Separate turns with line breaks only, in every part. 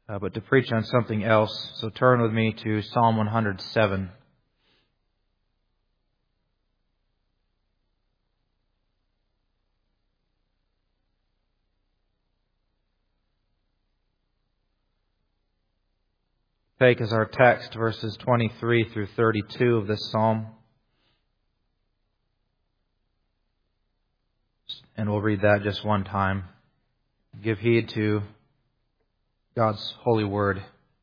but to preach on something else. So turn with me to Psalm 107. Take as our text verses 23 through 32 of this psalm. And we'll read that just one time. Give heed to God's holy word.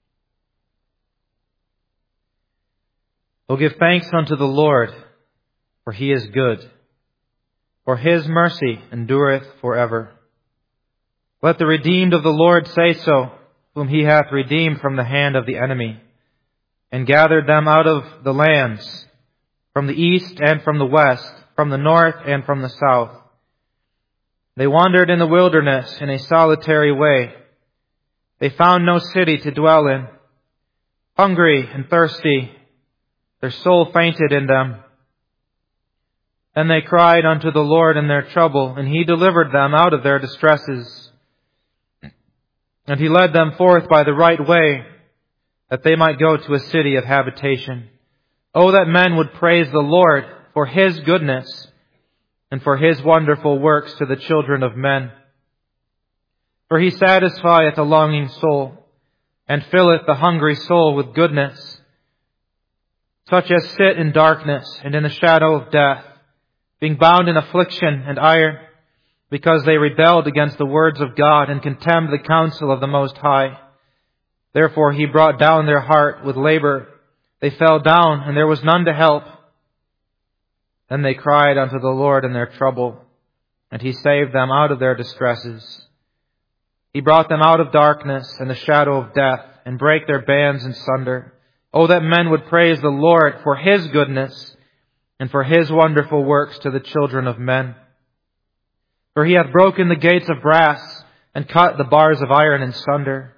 O give thanks unto the Lord, for He is good, for His mercy endureth forever. Let the redeemed of the Lord say so, whom He hath redeemed from the hand of the enemy, and gathered them out of the lands, from the east and from the west, from the north and from the south. They wandered in the wilderness in a solitary way. They found no city to dwell in. Hungry and thirsty, their soul fainted in them. Then they cried unto the Lord in their trouble, and He delivered them out of their distresses. And He led them forth by the right way, that they might go to a city of habitation. Oh, that men would praise the Lord for His goodness, and for His wonderful works to the children of men. For He satisfieth a longing soul, and filleth the hungry soul with goodness. Such as sit in darkness and in the shadow of death, being bound in affliction and iron, because they rebelled against the words of God and contemned the counsel of the Most High. Therefore He brought down their heart with labor. They fell down, and there was none to help. Then they cried unto the Lord in their trouble, and He saved them out of their distresses. He brought them out of darkness and the shadow of death, and brake their bands in sunder. Oh, that men would praise the Lord for His goodness, and for His wonderful works to the children of men. For He hath broken the gates of brass, and cut the bars of iron in sunder.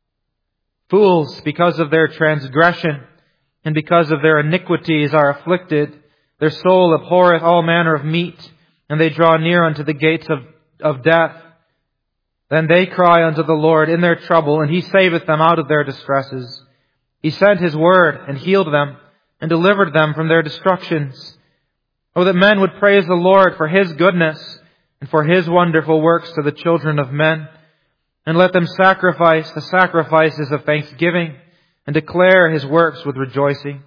Fools, because of their transgression, and because of their iniquities, are afflicted. Their soul abhorreth all manner of meat, and they draw near unto the gates of death. Then they cry unto the Lord in their trouble, and He saveth them out of their distresses. He sent His word, and healed them, and delivered them from their destructions. Oh, that men would praise the Lord for His goodness, and for His wonderful works to the children of men. And let them sacrifice the sacrifices of thanksgiving, and declare His works with rejoicing.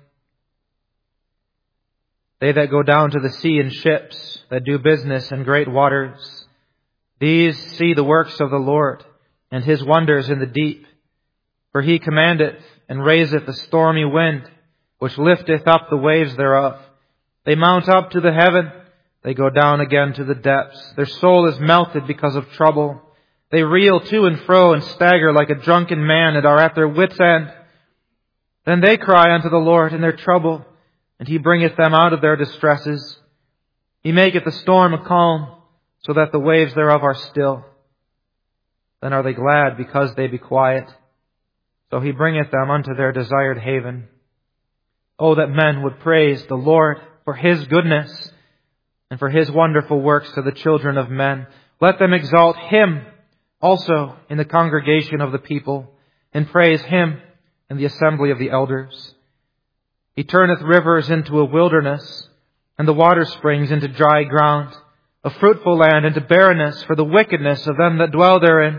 They that go down to the sea in ships, that do business in great waters, these see the works of the Lord, and His wonders in the deep. For He commandeth, and raiseth the stormy wind, which lifteth up the waves thereof. They mount up to the heaven, they go down again to the depths. Their soul is melted because of trouble. They reel to and fro, and stagger like a drunken man, and are at their wits' end. Then they cry unto the Lord in their trouble, and He bringeth them out of their distresses. He maketh the storm a calm, so that the waves thereof are still. Then are they glad because they be quiet. So He bringeth them unto their desired haven. Oh, that men would praise the Lord for His goodness, and for His wonderful works to the children of men. Let them exalt Him also in the congregation of the people, and praise Him in the assembly of the elders. He turneth rivers into a wilderness, and the water springs into dry ground, a fruitful land into barrenness for the wickedness of them that dwell therein.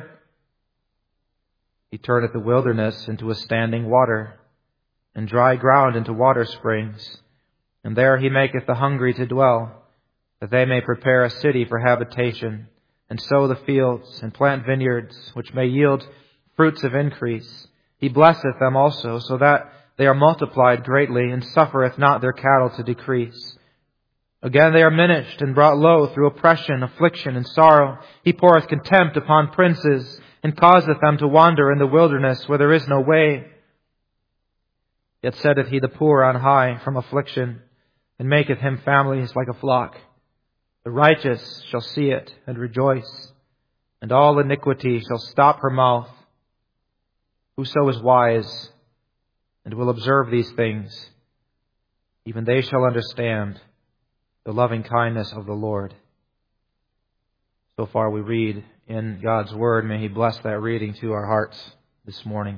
He turneth the wilderness into a standing water, and dry ground into water springs. And there He maketh the hungry to dwell, that they may prepare a city for habitation, and sow the fields, and plant vineyards, which may yield fruits of increase. He blesseth them also, so that they are multiplied greatly, and suffereth not their cattle to decrease. Again they are minished and brought low through oppression, affliction, and sorrow. He poureth contempt upon princes, and causeth them to wander in the wilderness where there is no way. Yet setteth He the poor on high from affliction, and maketh him families like a flock. The righteous shall see it and rejoice, and all iniquity shall stop her mouth. Whoso is wise and will observe these things, even they shall understand the loving kindness of the Lord. So far we read in God's Word. May He bless that reading to our hearts. this morning.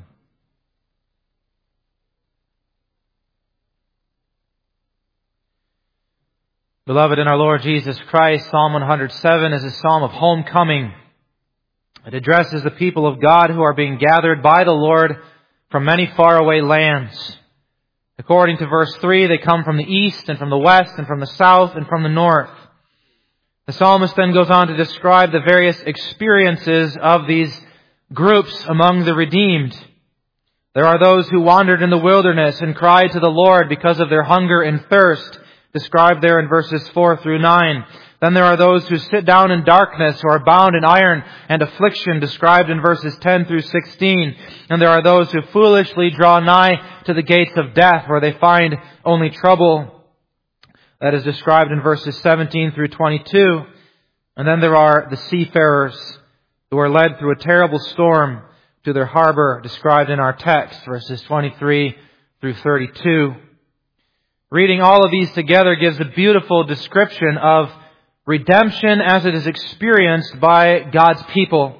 Beloved in our Lord Jesus Christ, Psalm 107 is a psalm of homecoming. It addresses the people of God who are being gathered by the Lord from many faraway lands. According to verse 3, they come from the east and from the west and from the south and from the north. The psalmist then goes on to describe the various experiences of these groups among the redeemed. There are those who wandered in the wilderness and cried to the Lord because of their hunger and thirst, described there in verses 4 through 9. Then there are those who sit down in darkness, who are bound in iron and affliction, described in verses 10 through 16. And there are those who foolishly draw nigh to the gates of death, where they find only trouble. That is described in verses 17 through 22. And then there are the seafarers who are led through a terrible storm to their harbor, described in our text, verses 23 through 32. Reading all of these together gives a beautiful description of redemption as it is experienced by God's people.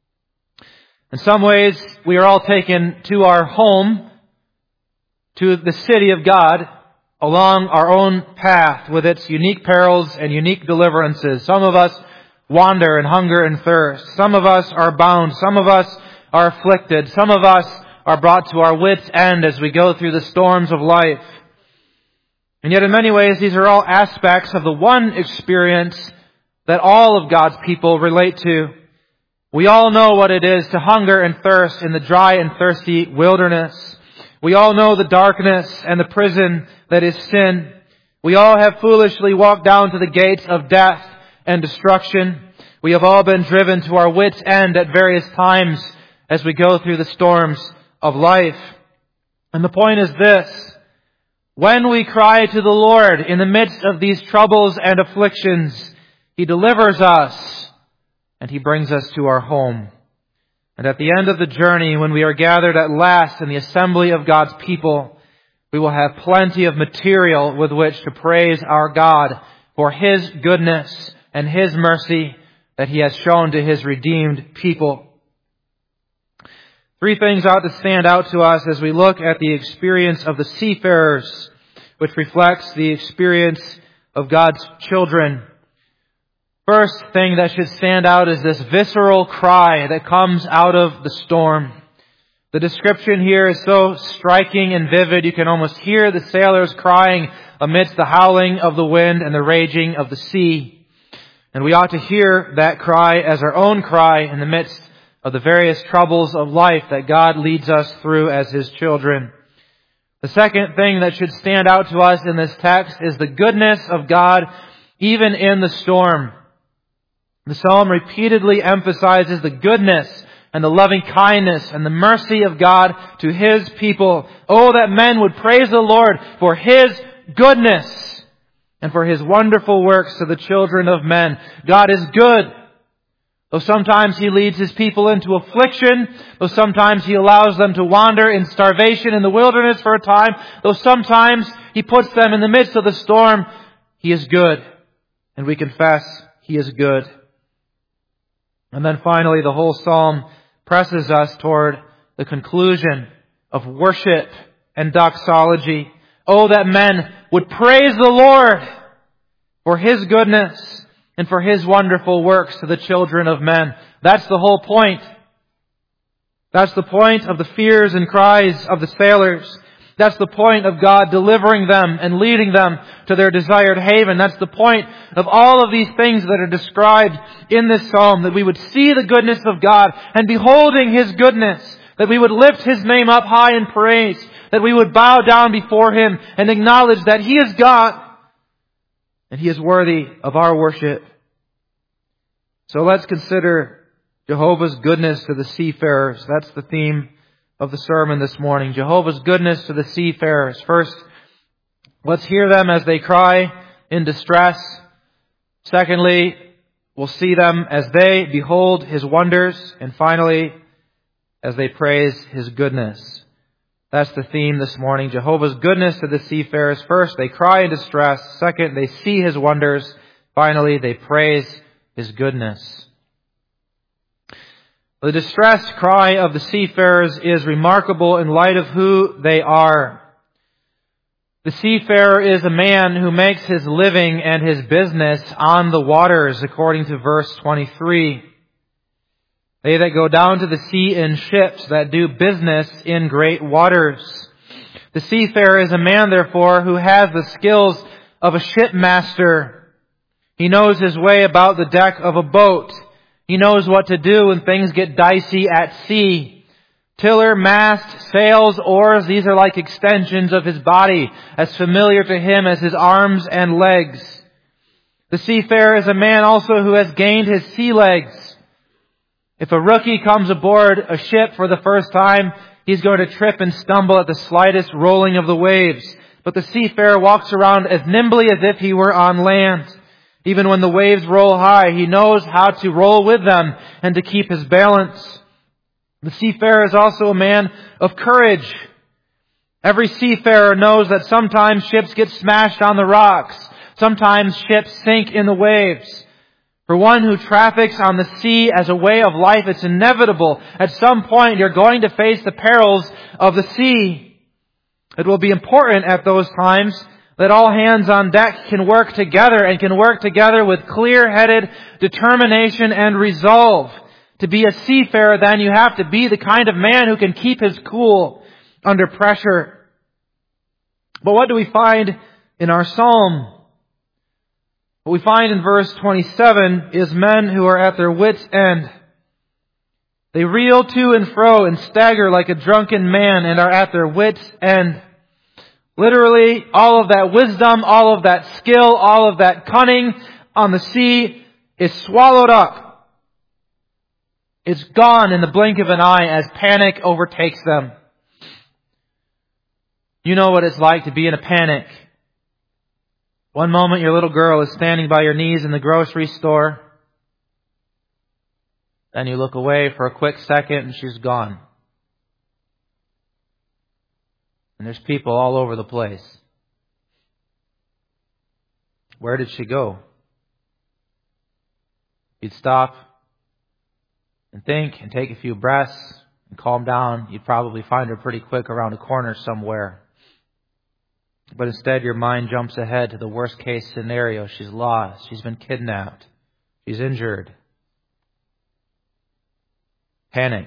In some ways, we are all taken to our home, to the city of God, along our own path with its unique perils and unique deliverances. Some of us wander in hunger and thirst. Some of us are bound. Some of us are afflicted. Some of us are brought to our wits' end as we go through the storms of life. And yet in many ways, these are all aspects of the one experience that all of God's people relate to. We all know what it is to hunger and thirst in the dry and thirsty wilderness. We all know the darkness and the prison that is sin. We all have foolishly walked down to the gates of death and destruction. We have all been driven to our wits' end at various times as we go through the storms of life. And the point is this: when we cry to the Lord in the midst of these troubles and afflictions, He delivers us and He brings us to our home. And at the end of the journey, when we are gathered at last in the assembly of God's people, we will have plenty of material with which to praise our God for His goodness and His mercy that He has shown to His redeemed people. Three things ought to stand out to us as we look at the experience of the seafarers, which reflects the experience of God's children. First thing that should stand out is this visceral cry that comes out of the storm. The description here is so striking and vivid, you can almost hear the sailors crying amidst the howling of the wind and the raging of the sea. And we ought to hear that cry as our own cry in the midst of the various troubles of life that God leads us through as His children. The second thing that should stand out to us in this text is the goodness of God even in the storm. The psalm repeatedly emphasizes the goodness and the loving kindness and the mercy of God to His people. Oh, that men would praise the Lord for His goodness and for His wonderful works to the children of men. God is good. Though sometimes He leads His people into affliction, though sometimes He allows them to wander in starvation in the wilderness for a time, though sometimes He puts them in the midst of the storm, He is good. And we confess He is good. And then finally, the whole psalm presses us toward the conclusion of worship and doxology. Oh, that men would praise the Lord for His goodness and for His wonderful works to the children of men. That's the whole point. That's the point of the fears and cries of the sailors. That's the point of God delivering them and leading them to their desired haven. That's the point of all of these things that are described in this psalm, that we would see the goodness of God and beholding His goodness, that we would lift His name up high in praise, that we would bow down before Him and acknowledge that He is God and He is worthy of our worship. So let's consider Jehovah's goodness to the seafarers. That's the theme of the sermon this morning. Jehovah's goodness to the seafarers. First, let's hear them as they cry in distress. Secondly, we'll see them as they behold His wonders. And finally, as they praise His goodness. That's the theme this morning. Jehovah's goodness to the seafarers. First, they cry in distress. Second, they see His wonders. Finally, they praise His goodness. The distressed cry of the seafarers is remarkable in light of who they are. The seafarer is a man who makes his living and his business on the waters, according to verse 23. They that go down to the sea in ships, that do business in great waters. The seafarer is a man, therefore, who has the skills of a shipmaster. He knows his way about the deck of a boat. He knows what to do when things get dicey at sea. Tiller, mast, sails, oars, these are like extensions of his body, as familiar to him as his arms and legs. The seafarer is a man also who has gained his sea legs. If a rookie comes aboard a ship for the first time, he's going to trip and stumble at the slightest rolling of the waves. But the seafarer walks around as nimbly as if he were on land. Even when the waves roll high, he knows how to roll with them and to keep his balance. The seafarer is also a man of courage. Every seafarer knows that sometimes ships get smashed on the rocks. Sometimes ships sink in the waves. For one who traffics on the sea as a way of life, it's inevitable. At some point, you're going to face the perils of the sea. It will be important at those times that all hands on deck can work together and can work together with clear-headed determination and resolve. To be a seafarer, then, you have to be the kind of man who can keep his cool under pressure. But what do we find in our psalm? What we find in verse 27 is men who are at their wits' end. They reel to and fro and stagger like a drunken man and are at their wits' end. Literally, all of that wisdom, all of that skill, all of that cunning on the sea is swallowed up. It's gone in the blink of an eye as panic overtakes them. You know what it's like to be in a panic. One moment your little girl is standing by your knees in the grocery store. Then you look away for a quick second and she's gone. And there's people all over the place. Where did she go? You'd stop and think and take a few breaths and calm down. You'd probably find her pretty quick around a corner somewhere. But instead your mind jumps ahead to the worst case scenario. She's lost. She's been kidnapped. She's injured. Panic.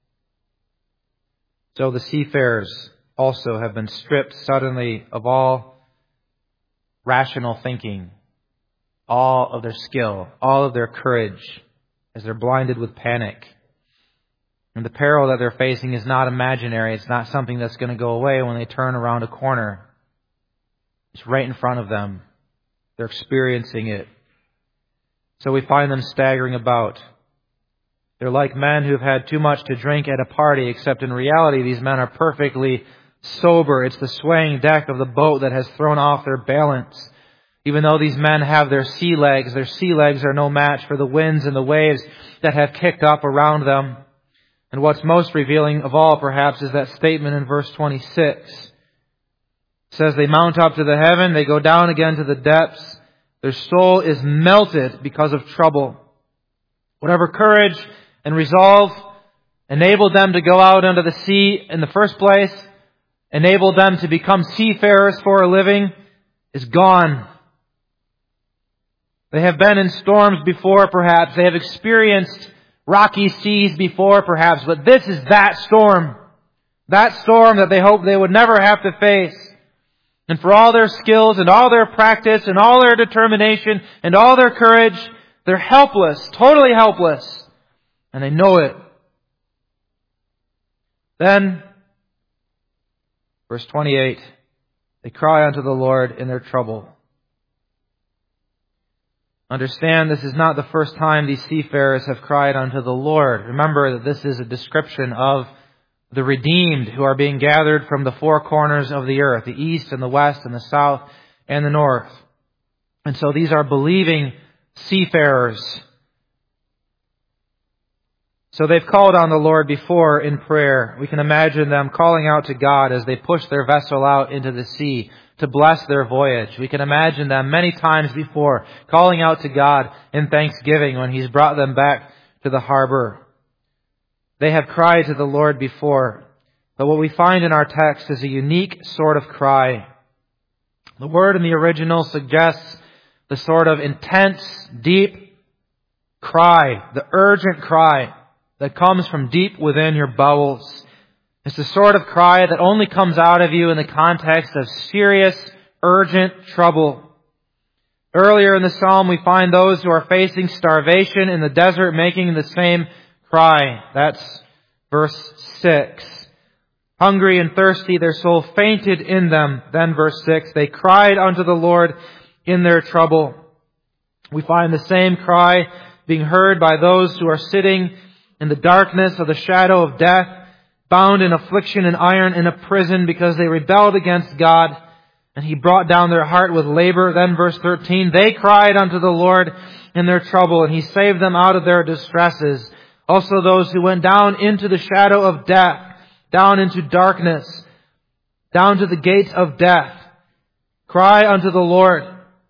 So the seafarers also have been stripped suddenly of all rational thinking, all of their skill, all of their courage, as they're blinded with panic. And the peril that they're facing is not imaginary. It's not something that's going to go away when they turn around a corner. It's right in front of them. They're experiencing it. So we find them staggering about. They're like men who've had too much to drink at a party, except in reality these men are perfectly sober. It's the swaying deck of the boat that has thrown off their balance. Even though these men have their sea legs are no match for the winds and the waves that have kicked up around them. And what's most revealing of all, perhaps, is that statement in verse 26. It says, they mount up to the heaven, they go down again to the depths. Their soul is melted because of trouble. Whatever courage and resolve enabled them to go out into the sea in the first place, enabled them to become seafarers for a living, is gone. They have been in storms before, perhaps. They have experienced rocky seas before, perhaps. But this is that storm. That storm that they hoped they would never have to face. And for all their skills and all their practice and all their determination and all their courage, they're helpless, totally helpless. And they know it. Then, verse 28, they cry unto the Lord in their trouble. Understand, this is not the first time these seafarers have cried unto the Lord. Remember that this is a description of the redeemed who are being gathered from the four corners of the earth, the east and the west and the south and the north. And so these are believing seafarers. So they've called on the Lord before in prayer. We can imagine them calling out to God as they push their vessel out into the sea to bless their voyage. We can imagine them many times before calling out to God in thanksgiving when He's brought them back to the harbor. They have cried to the Lord before. But what we find in our text is a unique sort of cry. The word in the original suggests the sort of intense, deep cry, the urgent cry that comes from deep within your bowels. It's the sort of cry that only comes out of you in the context of serious, urgent trouble. Earlier in the psalm, we find those who are facing starvation in the desert making the same cry. That's verse 6. Hungry and thirsty, their soul fainted in them. Then verse 6, they cried unto the Lord in their trouble. We find the same cry being heard by those who are sitting in the darkness of the shadow of death, bound in affliction and iron in a prison because they rebelled against God, and He brought down their heart with labor. Then verse 13, they cried unto the Lord in their trouble, and He saved them out of their distresses. Also those who went down into the shadow of death, down into darkness, down to the gates of death, cry unto the Lord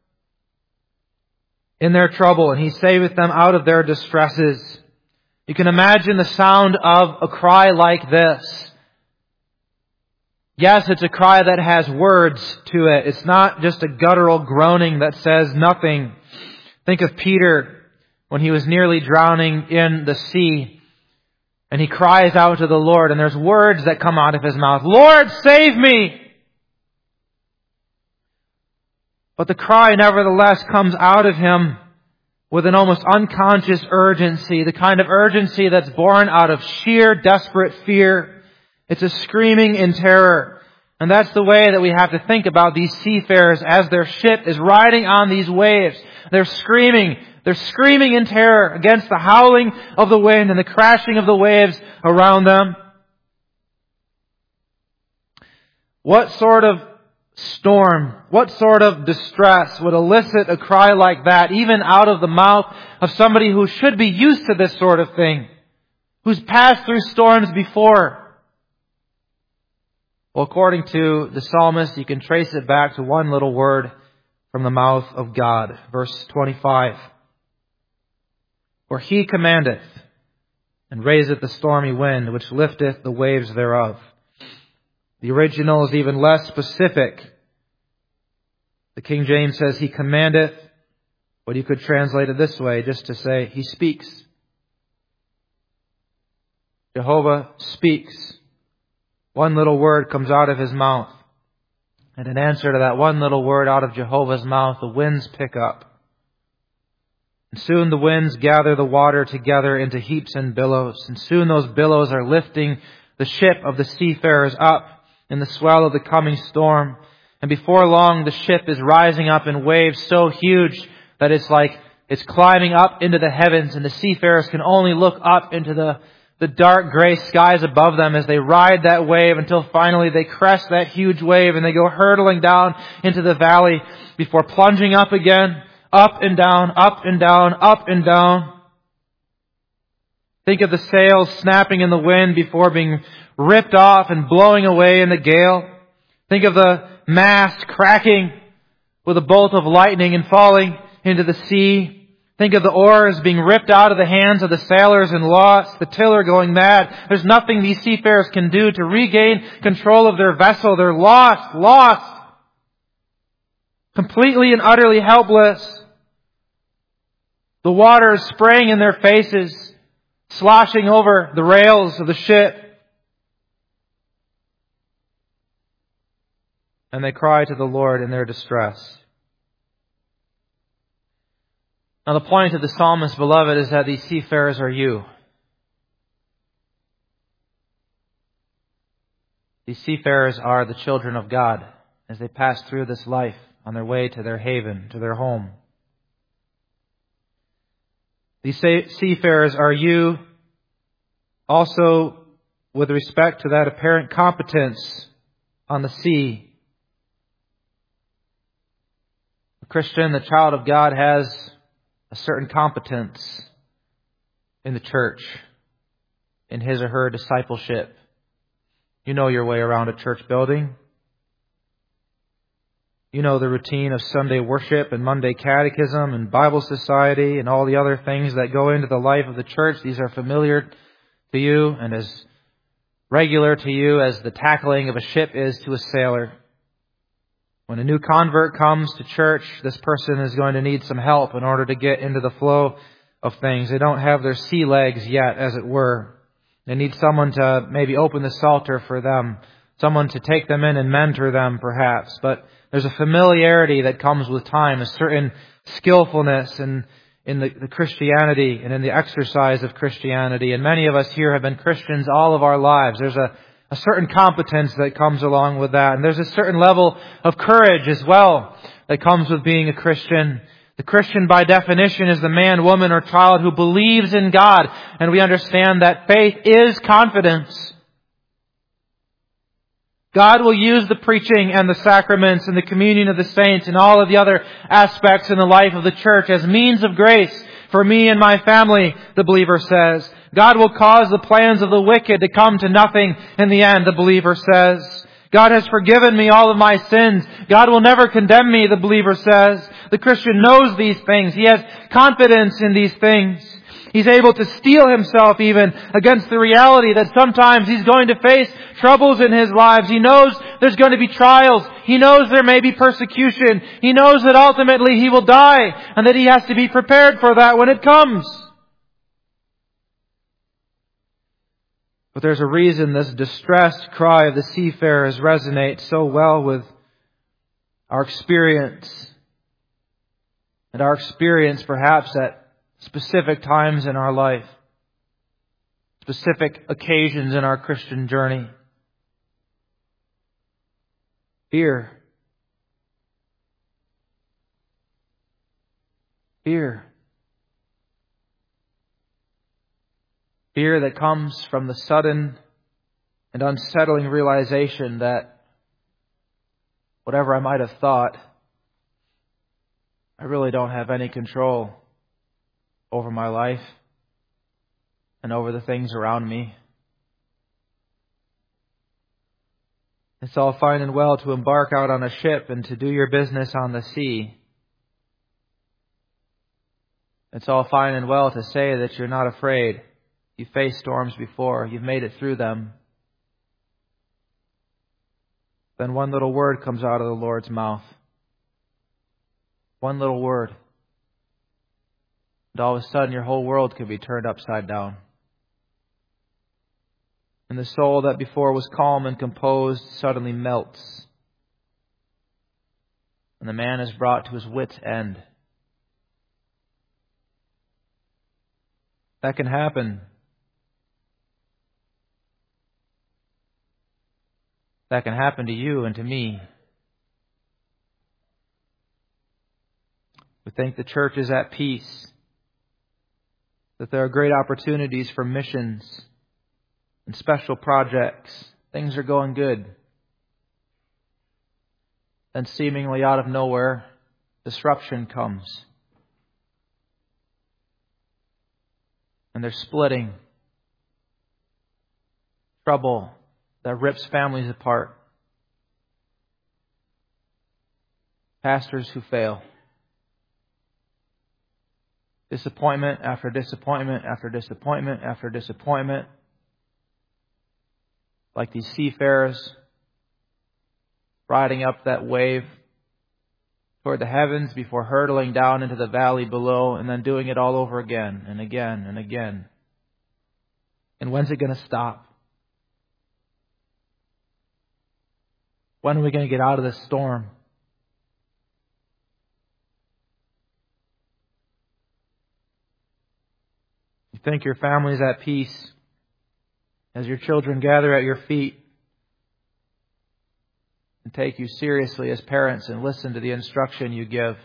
in their trouble, and He saveth them out of their distresses. You can imagine the sound of a cry like this. Yes, it's a cry that has words to it. It's not just a guttural groaning that says nothing. Think of Peter when he was nearly drowning in the sea, and he cries out to the Lord, and there's words that come out of his mouth. Lord, save me! But the cry nevertheless comes out of him with an almost unconscious urgency, the kind of urgency that's born out of sheer desperate fear. It's a screaming in terror. And that's the way that we have to think about these seafarers as their ship is riding on these waves. They're screaming in terror against the howling of the wind and the crashing of the waves around them. What sort of storm, what sort of distress would elicit a cry like that, even out of the mouth of somebody who should be used to this sort of thing, who's passed through storms before? Well, according to the psalmist, you can trace it back to one little word from the mouth of God. Verse 25. For He commandeth, and raiseth the stormy wind, which lifteth the waves thereof. The original is even less specific. The King James says He commandeth, but you could translate it this way, just to say He speaks. Jehovah speaks. One little word comes out of His mouth. And in answer to that one little word out of Jehovah's mouth, the winds pick up. And soon the winds gather the water together into heaps and billows. And soon those billows are lifting the ship of the seafarers up in the swell of the coming storm. And before long, the ship is rising up in waves so huge that it's climbing up into the heavens, and the seafarers can only look up into the dark gray skies above them as they ride that wave until finally they crest that huge wave and they go hurtling down into the valley before plunging up again, up and down, up and down, up and down. Think of the sails snapping in the wind before being ripped off and blowing away in the gale. Think of the mast cracking with a bolt of lightning and falling into the sea. Think of the oars being ripped out of the hands of the sailors and lost, the tiller going mad. There's nothing these seafarers can do to regain control of their vessel. They're lost. Completely and utterly helpless. The water is spraying in their faces, sloshing over the rails of the ship. And they cry to the Lord in their distress. Now the point of the psalmist, beloved, is that these seafarers are you. These seafarers are the children of God as they pass through this life on their way to their haven, to their home. These seafarers are you also with respect to that apparent competence on the sea. The Christian, the child of God, has a certain competence in the church, in his or her discipleship. You know your way around a church building. You know the routine of Sunday worship and Monday catechism and Bible society and all the other things that go into the life of the church. These are familiar to you and as regular to you as the tackling of a ship is to a sailor. When a new convert comes to church, this person is going to need some help in order to get into the flow of things. They don't have their sea legs yet, as it were. They need someone to maybe open the Psalter for them, someone to take them in and mentor them, perhaps. But there's a familiarity that comes with time, a certain skillfulness in the Christianity and in the exercise of Christianity. And many of us here have been Christians all of our lives. There's a certain competence that comes along with that. And there's a certain level of courage as well that comes with being a Christian. The Christian, by definition, is the man, woman, or child who believes in God. And we understand that faith is confidence. God will use the preaching and the sacraments and the communion of the saints and all of the other aspects in the life of the church as means of grace for me and my family, the believer says. God will cause the plans of the wicked to come to nothing in the end, the believer says. God has forgiven me all of my sins. God will never condemn me, the believer says. The Christian knows these things. He has confidence in these things. He's able to steel himself even against the reality that sometimes he's going to face troubles in his lives. He knows there's going to be trials. He knows there may be persecution. He knows that ultimately he will die and that he has to be prepared for that when it comes. But there's a reason this distressed cry of the seafarers resonates so well with our experience. And our experience perhaps at specific times in our life, specific occasions in our Christian journey. Fear. Fear. Fear that comes from the sudden and unsettling realization that whatever I might have thought, I really don't have any control over my life and over the things around me. It's all fine and well to embark out on a ship and to do your business on the sea. It's all fine and well to say that you're not afraid. You've faced storms before. You've made it through them. Then one little word comes out of the Lord's mouth. One little word. And all of a sudden your whole world can be turned upside down. And the soul that before was calm and composed suddenly melts. And the man is brought to his wit's end. That can happen. That can happen to you and to me. We think the church is at peace, that there are great opportunities for missions and special projects. Things are going good. Then seemingly out of nowhere, disruption comes. And there's splitting. Trouble that rips families apart. Pastors who fail. Disappointment after disappointment after disappointment after disappointment. Like these seafarers riding up that wave toward the heavens before hurtling down into the valley below and then doing it all over again and again and again. And when's it going to stop? When are we going to get out of this storm? You think your family's at peace as your children gather at your feet and take you seriously as parents and listen to the instruction you give.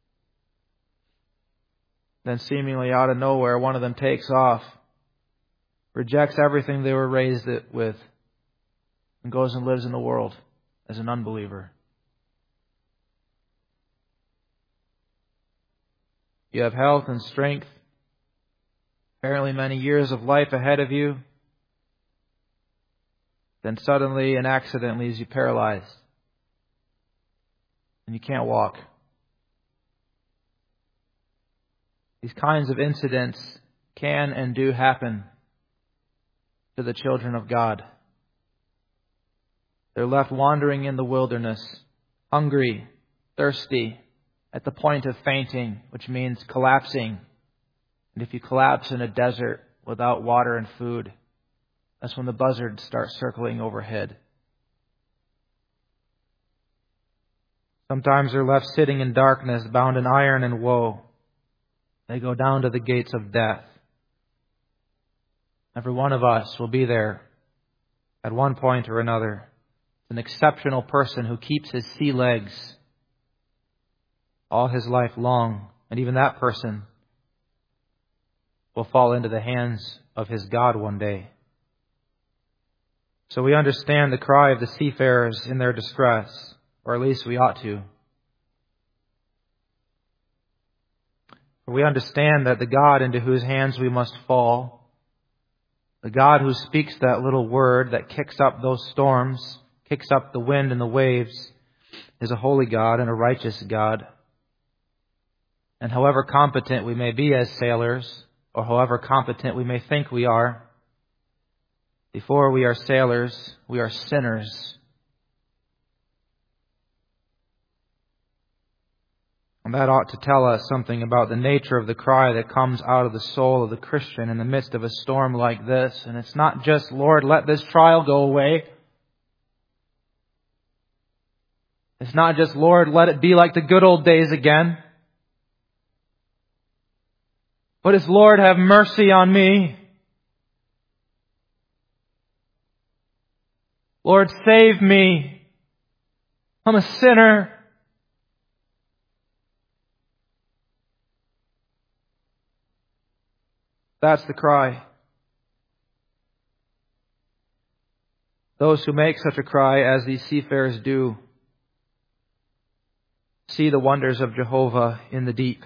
Then seemingly out of nowhere, one of them takes off, rejects everything they were raised with, and goes and lives in the world as an unbeliever. You have health and strength, apparently many years of life ahead of you. Then suddenly and accidentally leaves you paralyzed. And you can't walk. These kinds of incidents can and do happen. to the children of God. They're left wandering in the wilderness, hungry, thirsty, at the point of fainting, which means collapsing. And if you collapse in a desert without water and food, that's when the buzzards start circling overhead. Sometimes they're left sitting in darkness, bound in iron and woe. They go down to the gates of death. Every one of us will be there at one point or another. An exceptional person who keeps his sea legs all his life long. And even that person will fall into the hands of his God one day. So we understand the cry of the seafarers in their distress, or at least we ought to. We understand that the God into whose hands we must fall, the God who speaks that little word that kicks up those storms, kicks up the wind and the waves, is a holy God and a righteous God. And however competent we may be as sailors, or however competent we may think we are, before we are sailors, we are sinners. And that ought to tell us something about the nature of the cry that comes out of the soul of the Christian in the midst of a storm like this. And it's not just, Lord, let this trial go away. It's not just, Lord, let it be like the good old days again. But it's, Lord, have mercy on me. Lord, save me. I'm a sinner. That's the cry. Those who make such a cry, as these seafarers do, see the wonders of Jehovah in the deep.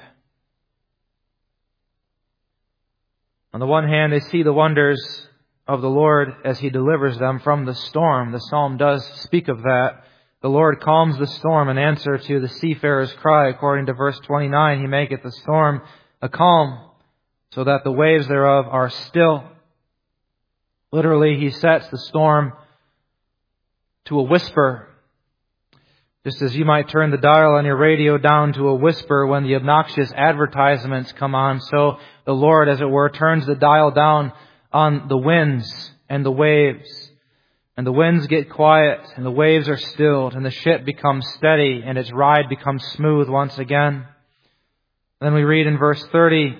On the one hand, they see the wonders of the Lord as He delivers them from the storm. The psalm does speak of that. The Lord calms the storm in answer to the seafarer's cry. According to verse 29, He maketh the storm a calm, so that the waves thereof are still. Literally, He sets the storm to a whisper. Just as you might turn the dial on your radio down to a whisper when the obnoxious advertisements come on, so the Lord, as it were, turns the dial down on the winds and the waves. And the winds get quiet and the waves are stilled and the ship becomes steady and its ride becomes smooth once again. Then we read in verse 30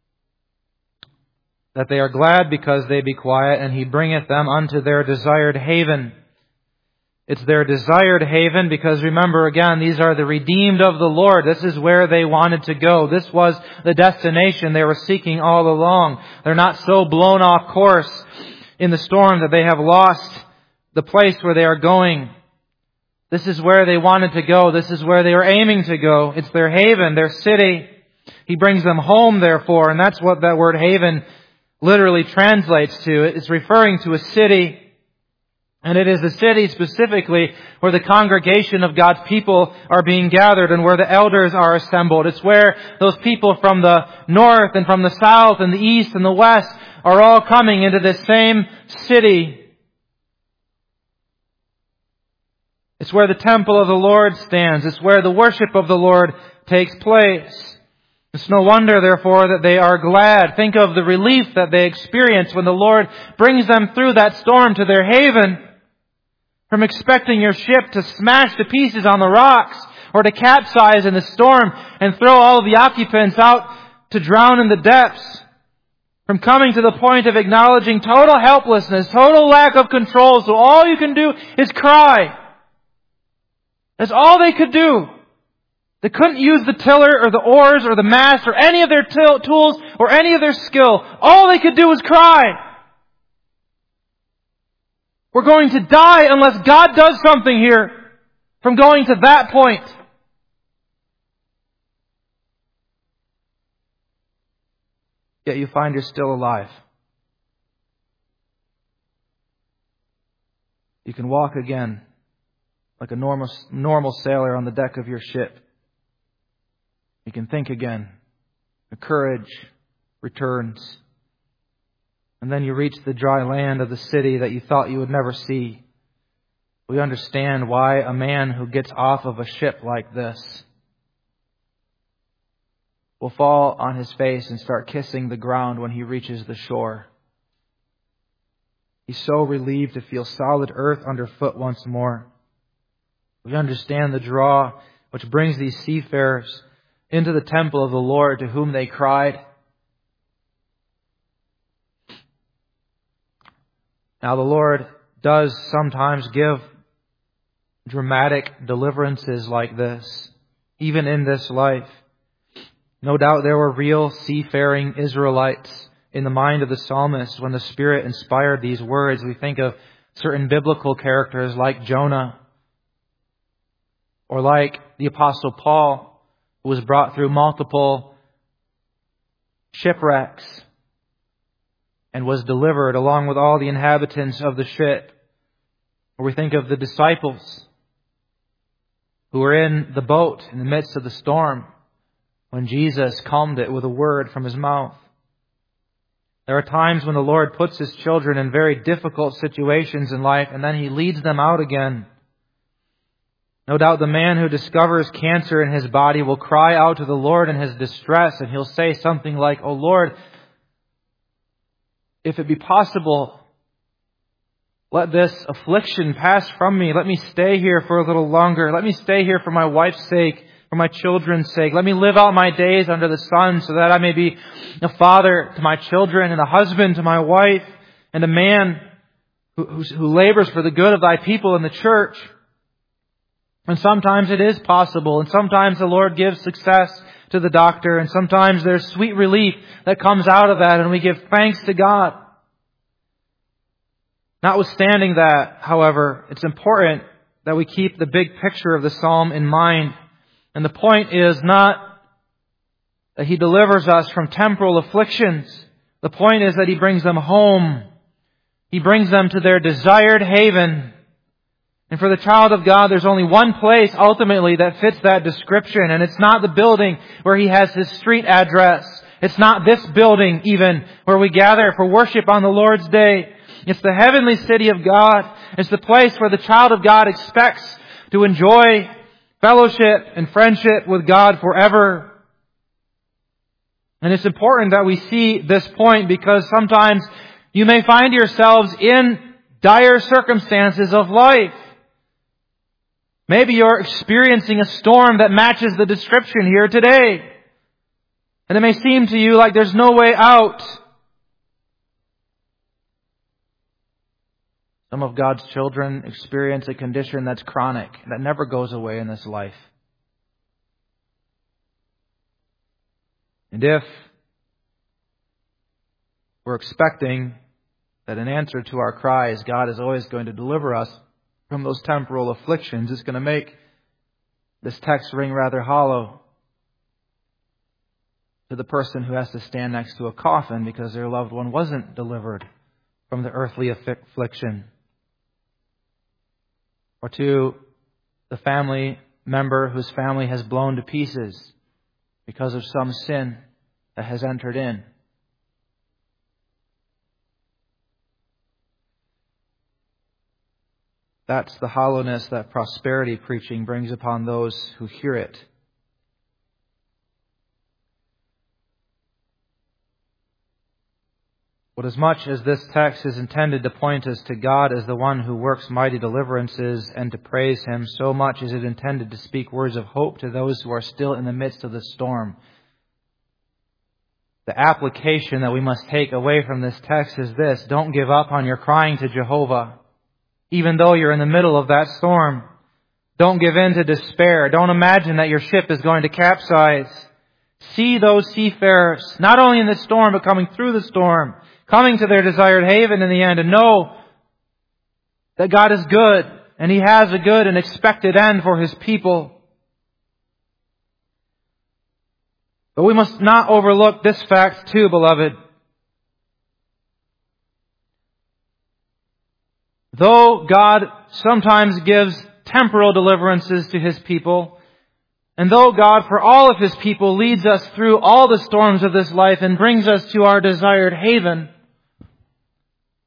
that they are glad because they be quiet, and He bringeth them unto their desired haven. It's their desired haven because, remember again, these are the redeemed of the Lord. This is where they wanted to go. This was the destination they were seeking all along. They're not so blown off course in the storm that they have lost the place where they are going. This is where they wanted to go. This is where they were aiming to go. It's their haven, their city. He brings them home, therefore, and that's what that word haven literally translates to. It's referring to a city. And it is the city specifically where the congregation of God's people are being gathered and where the elders are assembled. It's where those people from the north and from the south and the east and the west are all coming into this same city. It's where the temple of the Lord stands. It's where the worship of the Lord takes place. It's no wonder, therefore, that they are glad. Think of the relief that they experience when the Lord brings them through that storm to their haven. From expecting your ship to smash to pieces on the rocks or to capsize in the storm and throw all of the occupants out to drown in the depths. From coming to the point of acknowledging total helplessness, total lack of control, so all you can do is cry. That's all they could do. They couldn't use the tiller or the oars or the mast or any of their tools or any of their skill. All they could do was cry. We're going to die unless God does something here. From going to that point. Yet you find you're still alive. You can walk again like a normal sailor on the deck of your ship. You can think again. The courage returns. And then you reach the dry land of the city that you thought you would never see. We understand why a man who gets off of a ship like this will fall on his face and start kissing the ground when he reaches the shore. He's so relieved to feel solid earth underfoot once more. We understand the draw which brings these seafarers into the temple of the Lord to whom they cried. Now the Lord does sometimes give dramatic deliverances like this, even in this life. No doubt there were real seafaring Israelites in the mind of the psalmist when the Spirit inspired these words. We think of certain biblical characters like Jonah, or like the Apostle Paul, who was brought through multiple shipwrecks and was delivered along with all the inhabitants of the ship. Or we think of the disciples who were in the boat in the midst of the storm when Jesus calmed it with a word from His mouth. There are times when the Lord puts His children in very difficult situations in life and then He leads them out again. No doubt the man who discovers cancer in his body will cry out to the Lord in his distress, and he'll say something like, "Oh Lord, if it be possible, let this affliction pass from me. Let me stay here for a little longer. Let me stay here for my wife's sake, for my children's sake. Let me live out my days under the sun so that I may be a father to my children and a husband to my wife and a man who labors for the good of thy people in the church." And sometimes it is possible, and sometimes the Lord gives success to the doctor, and sometimes there's sweet relief that comes out of that, and we give thanks to God. Notwithstanding that, however, it's important that we keep the big picture of the psalm in mind. And the point is not that He delivers us from temporal afflictions. The point is that He brings them home. He brings them to their desired haven. And for the child of God, there's only one place ultimately that fits that description. And it's not the building where he has his street address. It's not this building even where we gather for worship on the Lord's day. It's the heavenly city of God. It's the place where the child of God expects to enjoy fellowship and friendship with God forever. And it's important that we see this point because sometimes you may find yourselves in dire circumstances of life. Maybe you're experiencing a storm that matches the description here today. And it may seem to you like there's no way out. Some of God's children experience a condition that's chronic, that never goes away in this life. And if we're expecting that in answer to our cries, God is always going to deliver us from those temporal afflictions, it's going to make this text ring rather hollow to the person who has to stand next to a coffin because their loved one wasn't delivered from the earthly affliction. Or to the family member whose family has blown to pieces because of some sin that has entered in. That's the hollowness that prosperity preaching brings upon those who hear it. But as much as this text is intended to point us to God as the one who works mighty deliverances and to praise Him, so much is it intended to speak words of hope to those who are still in the midst of the storm. The application that we must take away from this text is this: don't give up on your crying to Jehovah. Even though you're in the middle of that storm, don't give in to despair. Don't imagine that your ship is going to capsize. See those seafarers, not only in the storm, but coming through the storm, coming to their desired haven in the end, and know that God is good, and He has a good and expected end for His people. But we must not overlook this fact too, beloved. Though God sometimes gives temporal deliverances to His people, and though God for all of His people leads us through all the storms of this life and brings us to our desired haven,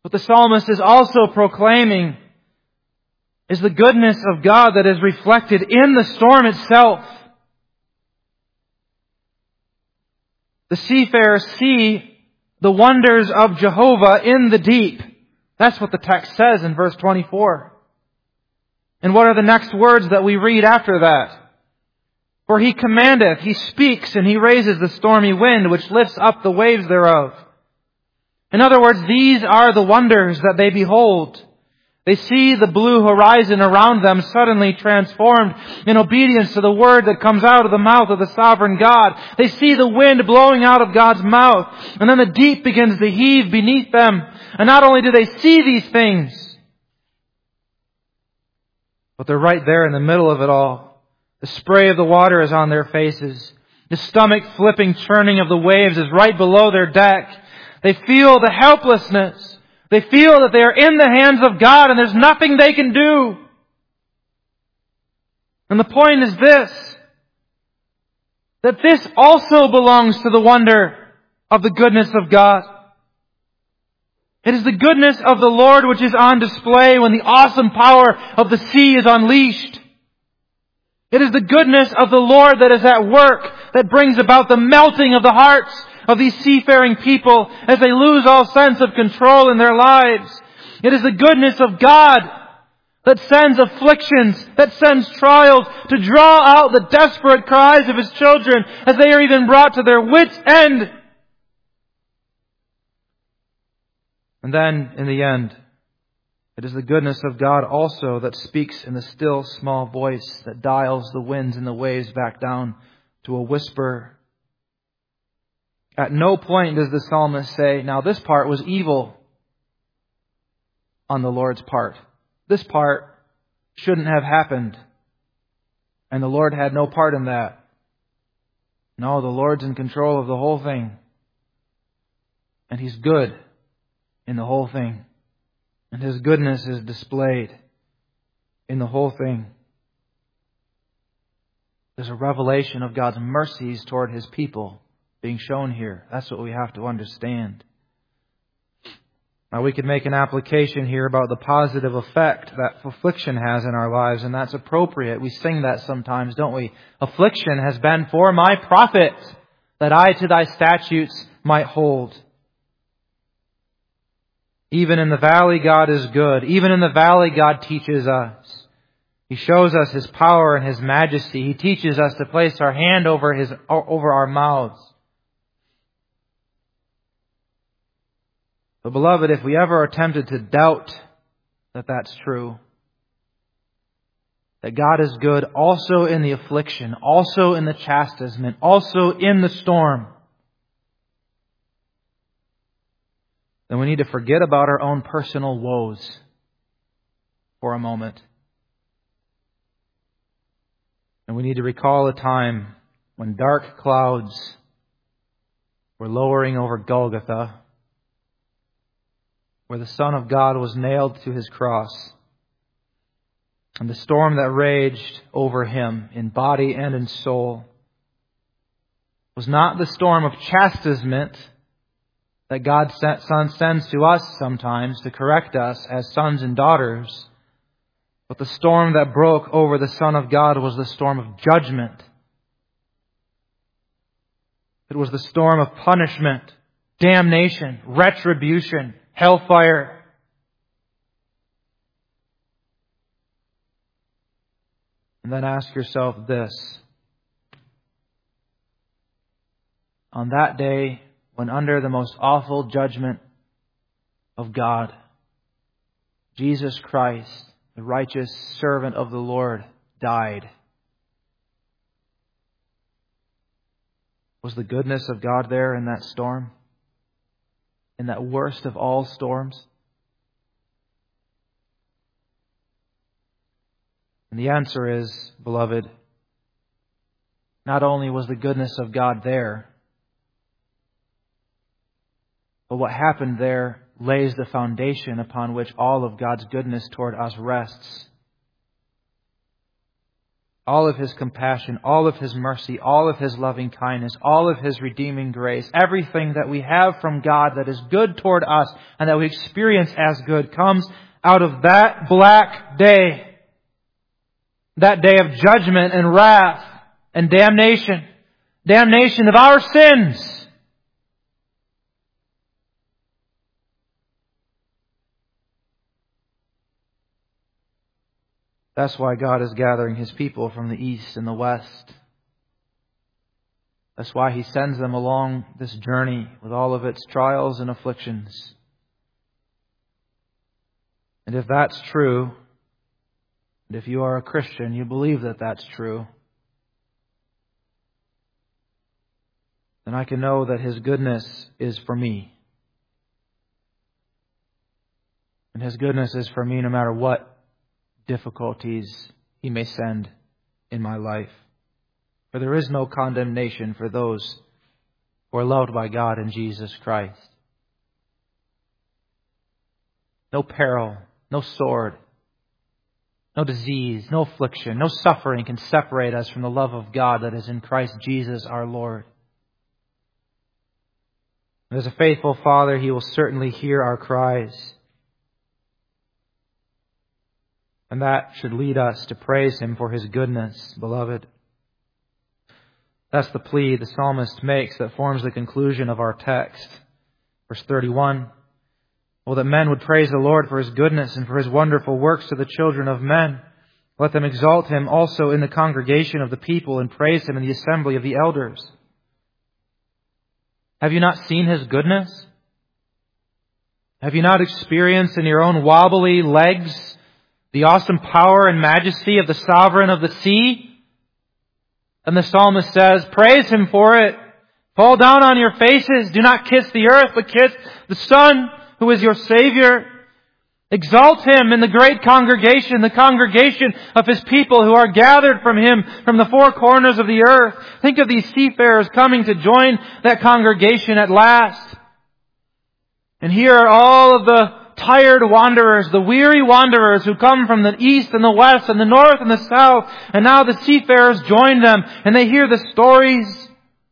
What the psalmist is also proclaiming is the goodness of God that is reflected in the storm itself. The seafarers see the wonders of Jehovah in the deep. That's what the text says in verse 24. And what are the next words that we read after that? For He commandeth, He speaks, and He raises the stormy wind, which lifts up the waves thereof. In other words, these are the wonders that they behold. They see the blue horizon around them suddenly transformed in obedience to the word that comes out of the mouth of the sovereign God. They see the wind blowing out of God's mouth, and then the deep begins to heave beneath them. And not only do they see these things, but they're right there in the middle of it all. The spray of the water is on their faces. The stomach flipping churning of the waves is right below their deck. They feel the helplessness. They feel that they are in the hands of God and there's nothing they can do. And the point is this, that this also belongs to the wonder of the goodness of God. It is the goodness of the Lord which is on display when the awesome power of the sea is unleashed. It is the goodness of the Lord that is at work that brings about the melting of the hearts of these seafaring people as they lose all sense of control in their lives. It is the goodness of God that sends afflictions, that sends trials to draw out the desperate cries of His children as they are even brought to their wits' end. And then, in the end, it is the goodness of God also that speaks in the still small voice that dials the winds and the waves back down to a whisper. At no point does the psalmist say, now this part was evil on the Lord's part. This part shouldn't have happened. And the Lord had no part in that. No, the Lord's in control of the whole thing. And He's good in the whole thing. And His goodness is displayed in the whole thing. There's a revelation of God's mercies toward His people being shown here. That's what we have to understand. Now we could make an application here about the positive effect that affliction has in our lives, and that's appropriate. We sing that sometimes, don't we? Affliction has been for my profit, that I to Thy statutes might hold. Even in the valley, God is good. Even in the valley, God teaches us. He shows us His power and His majesty. He teaches us to place our hand over our mouths. But beloved, if we ever are tempted to doubt that that's true, that God is good also in the affliction, also in the chastisement, also in the storm, then we need to forget about our own personal woes for a moment. And we need to recall a time when dark clouds were lowering over Golgotha, where the Son of God was nailed to His cross. And the storm that raged over Him in body and in soul was not the storm of chastisement that God's Son sends to us sometimes to correct us as sons and daughters, but the storm that broke over the Son of God was the storm of judgment. It was the storm of punishment, damnation, retribution, hellfire. And then ask yourself this. On that day, when under the most awful judgment of God, Jesus Christ, the righteous servant of the Lord, died, was the goodness of God there in that storm? In that worst of all storms? And the answer is, beloved, not only was the goodness of God there, but what happened there lays the foundation upon which all of God's goodness toward us rests. all of His compassion, all of His mercy, all of His loving kindness, all of His redeeming grace, everything that we have from God that is good toward us and that we experience as good comes out of that black day. That day of judgment and wrath and damnation. Damnation of our sins. That's why God is gathering His people from the east and the west. That's why He sends them along this journey with all of its trials and afflictions. And if that's true, and if you are a Christian, you believe that that's true, then I can know that His goodness is for me. And His goodness is for me no matter what difficulties He may send in my life. For there is no condemnation for those who are loved by God in Jesus Christ. No peril, no sword, no disease, no affliction, no suffering can separate us from the love of God that is in Christ Jesus our Lord. And as a faithful Father, He will certainly hear our cries. And that should lead us to praise Him for His goodness, beloved. That's the plea the psalmist makes that forms the conclusion of our text. Verse 31. Oh, that men would praise the Lord for His goodness and for His wonderful works to the children of men. Let them exalt Him also in the congregation of the people and praise Him in the assembly of the elders. Have you not seen His goodness? Have you not experienced in your own wobbly legs the awesome power and majesty of the sovereign of the sea? And the psalmist says, praise Him for it. Fall down on your faces. Do not kiss the earth, but kiss the Son, who is your Savior. Exalt Him in the great congregation, the congregation of His people who are gathered from Him from the four corners of the earth. Think of these seafarers coming to join that congregation at last. And here are all of the tired wanderers, the weary wanderers who come from the east and the west and the north and the south. And now the seafarers join them and they hear the stories.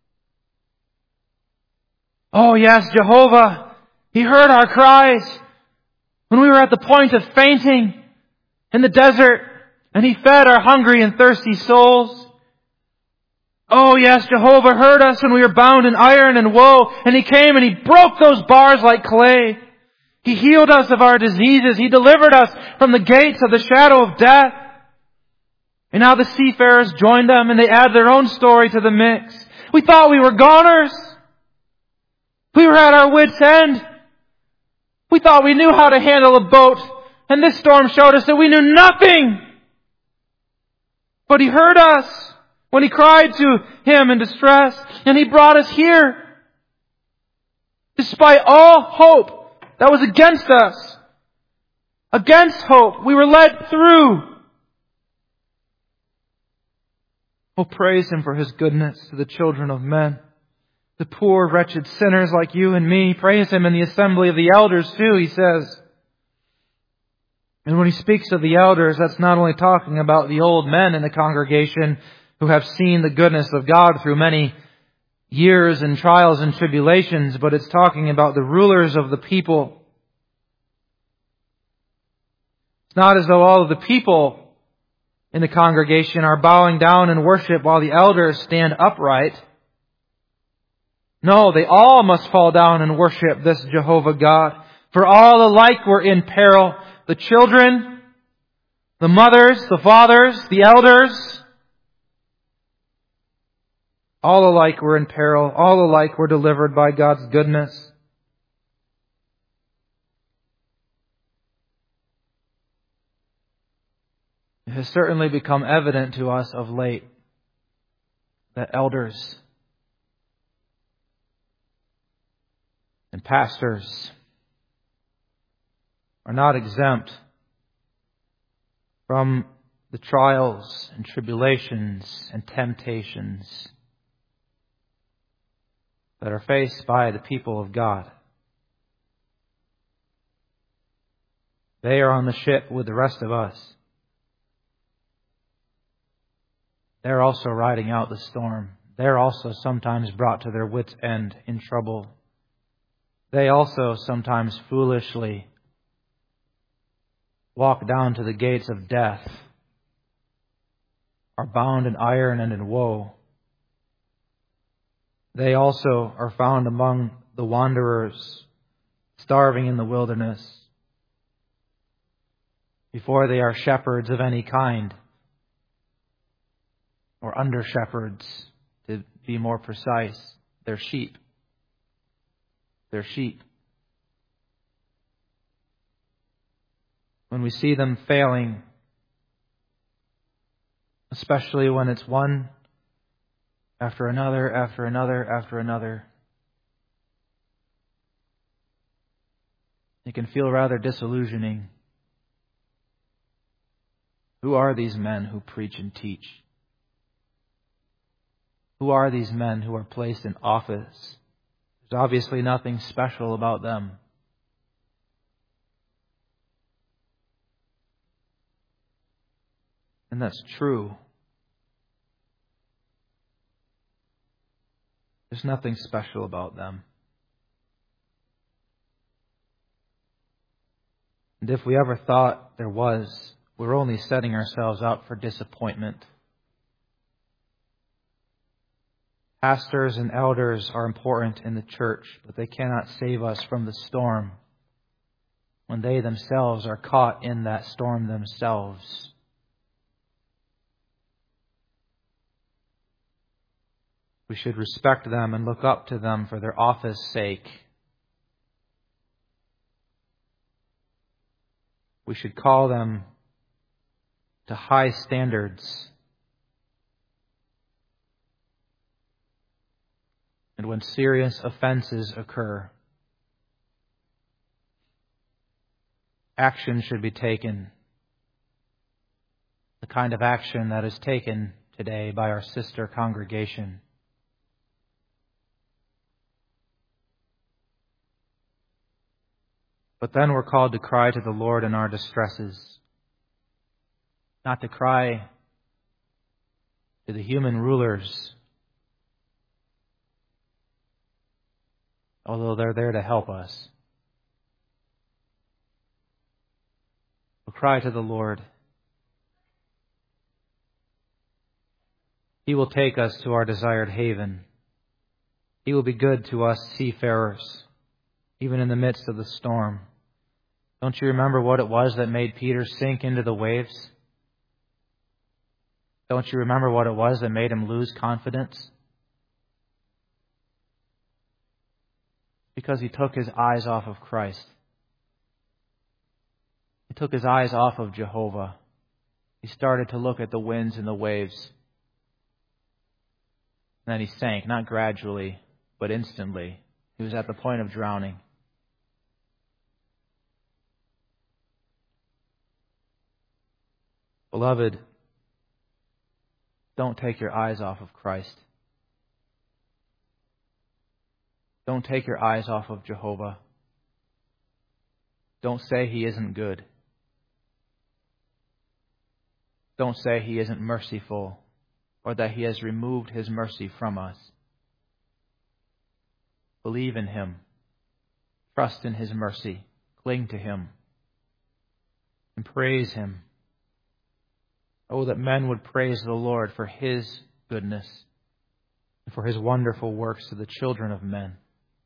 Oh yes, Jehovah, He heard our cries when we were at the point of fainting in the desert, and He fed our hungry and thirsty souls. Oh yes, Jehovah heard us when we were bound in iron and woe, and He came and He broke those bars like clay. He healed us of our diseases. He delivered us from the gates of the shadow of death. And now the seafarers join them and they add their own story to the mix. We thought we were goners. We were at our wits' end. We thought we knew how to handle a boat, and this storm showed us that we knew nothing. But He heard us when He cried to Him in distress, and He brought us here. Despite all hope that was against us, against hope, we were led through. Oh, praise Him for His goodness to the children of men. The poor, wretched sinners like you and me. Praise Him in the assembly of the elders too, he says. And when he speaks of the elders, that's not only talking about the old men in the congregation who have seen the goodness of God through many years and trials and tribulations, but it's talking about the rulers of the people. It's not as though all of the people in the congregation are bowing down in worship while the elders stand upright. No, they all must fall down and worship this Jehovah God. For all alike were in peril. The children, the mothers, the fathers, the elders. All alike were in peril. All alike were delivered by God's goodness. It has certainly become evident to us of late that elders and pastors are not exempt from the trials and tribulations and temptations that are faced by the people of God. They are on the ship with the rest of us. They're also riding out the storm. They're also sometimes brought to their wits' end in trouble. They also sometimes foolishly walk down to the gates of death, are bound in iron and in woe. They also are found among the wanderers, starving in the wilderness, before they are shepherds of any kind, or under shepherds, to be more precise. They're sheep. They're sheep. When we see them failing, especially when it's one after another, after another, after another, it can feel rather disillusioning. Who are these men who preach and teach? Who are these men who are placed in office? There's obviously nothing special about them. And that's true. There's nothing special about them. And if we ever thought there was, we're only setting ourselves up for disappointment. Pastors and elders are important in the church, but they cannot save us from the storm when they themselves are caught in that storm themselves. We should respect them and look up to them for their office sake. We should call them to high standards. And when serious offenses occur, action should be taken. The kind of action that is taken today by our sister congregation. But then we're called to cry to the Lord in our distresses. Not to cry to the human rulers, although they're there to help us. We'll cry to the Lord. He will take us to our desired haven. He will be good to us seafarers, even in the midst of the storm. Don't you remember what it was that made Peter sink into the waves? Don't you remember what it was that made him lose confidence? Because he took his eyes off of Christ. He took his eyes off of Jehovah. He started to look at the winds and the waves. And then he sank, not gradually, but instantly. He was at the point of drowning. Beloved, don't take your eyes off of Christ. Don't take your eyes off of Jehovah. Don't say He isn't good. Don't say He isn't merciful or that He has removed His mercy from us. Believe in Him. Trust in His mercy. Cling to Him. And praise Him. Oh, that men would praise the Lord for His goodness and for His wonderful works to the children of men.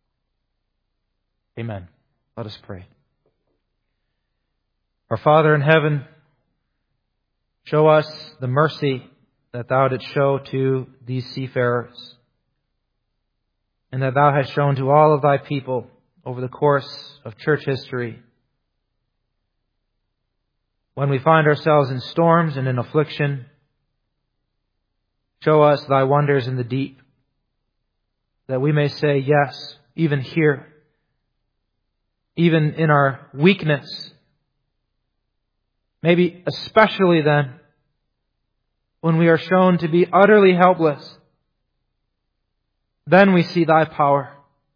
Amen. Let us pray. Our Father in heaven, show us the mercy that Thou didst show to these seafarers, and that Thou hast shown to all of Thy people over the course of church history. When we find ourselves in storms and in affliction, show us Thy wonders in the deep, that we may say, yes, even here, even in our weakness, maybe especially then, when we are shown to be utterly helpless, then we see Thy power.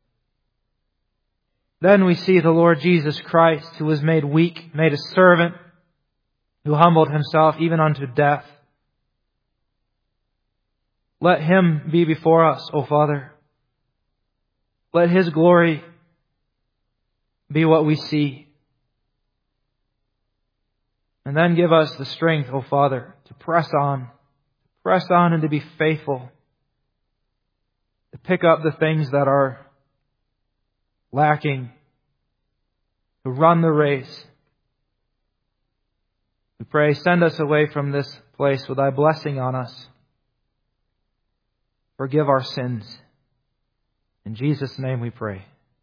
Then we see the Lord Jesus Christ, who was made weak, made a servant, who humbled Himself even unto death. Let Him be before us, O Father. Let His glory be what we see. And then give us the strength, O Father, to press on and to be faithful, to pick up the things that are lacking, to run the race. We pray, send us away from this place with Thy blessing on us. Forgive our sins. In Jesus' name we pray.